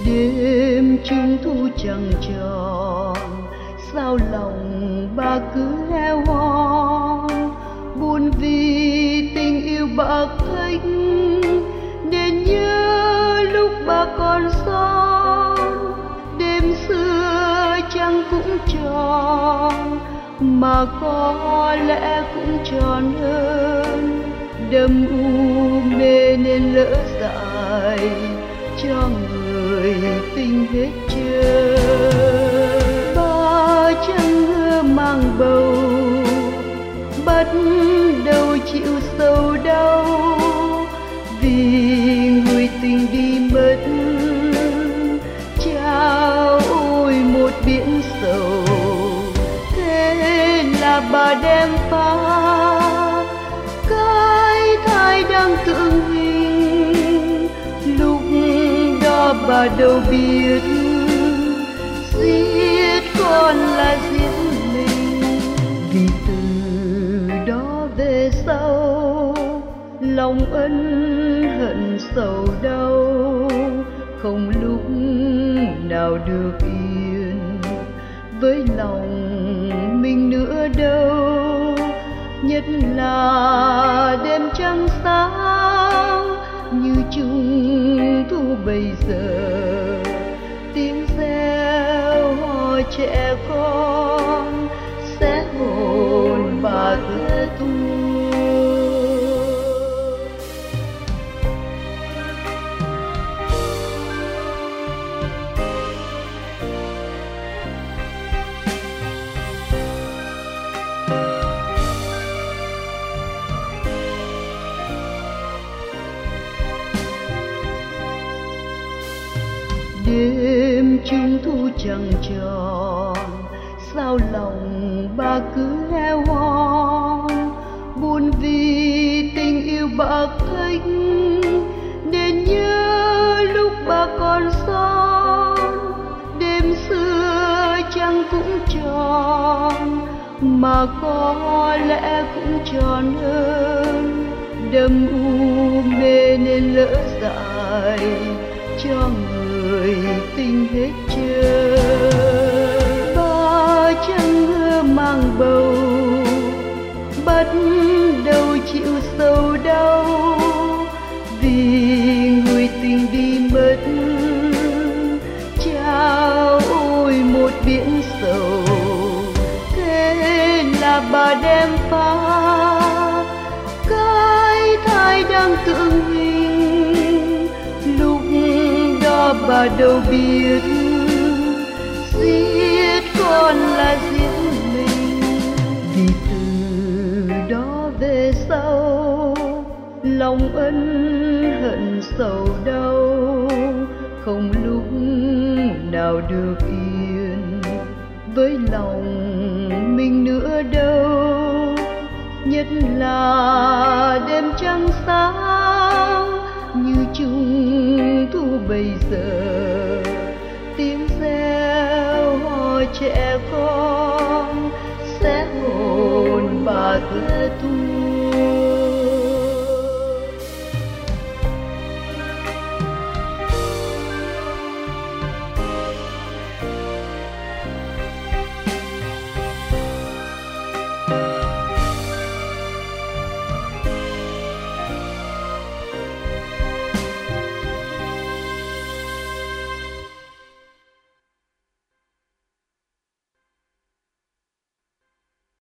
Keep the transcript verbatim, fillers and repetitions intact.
Đêm trung thu trăng tròn, sao lòng bà cứ heo hon, buồn vì tình yêu bạc khách, nên nhớ lúc bà còn son. Đêm xưa trăng cũng tròn, mà có lẽ cũng tròn hơn. Đêm u mê nên lỡ dại, cho người tình hết trơn. Ba trăng hứa mang bầu, bắt đầu chịu sầu đau, vì người tình đi mất. Chao ôi một biển sầu, thế là bà đem pha cái thai đang tượng hình. Lúc đó bà đâu biết giết con là giết mình. Vì từ đó về sau, lòng ân hận sầu đau, không lúc nào được yên với lòng mình nữa đâu. Nhất là đêm trăng sáng như trung thu bây giờ, tiếng reo hò trẻ con sẽ hồn bà thơ thu. Đêm trung thu trăng tròn, sao lòng bà cứ heo hon, buồn vì tình yêu bạc khách, nên nhớ lúc bà còn son. Đêm xưa trăng cũng tròn, mà có lẽ cũng tròn hơn. Đêm u mê nên lỡ dại, cho người tình hết trơn. Ba trăng hứa mang bầu, bắt đầu chịu sầu đau, vì người tình đi mất. Chao ôi một biển sầu, thế là bà đem pha cái thai đang tượng hình. Lúc đó bà đâu biết giết con là giết mình. Vì từ đó về sau, lòng ân hận sầu đau, không lúc nào được yên với lòng mình nữa đâu. Nhất là đêm trăng sáng như trung thu bây giờ, tiếng reo hò trẻ con sẽ hồn bà thơ thu.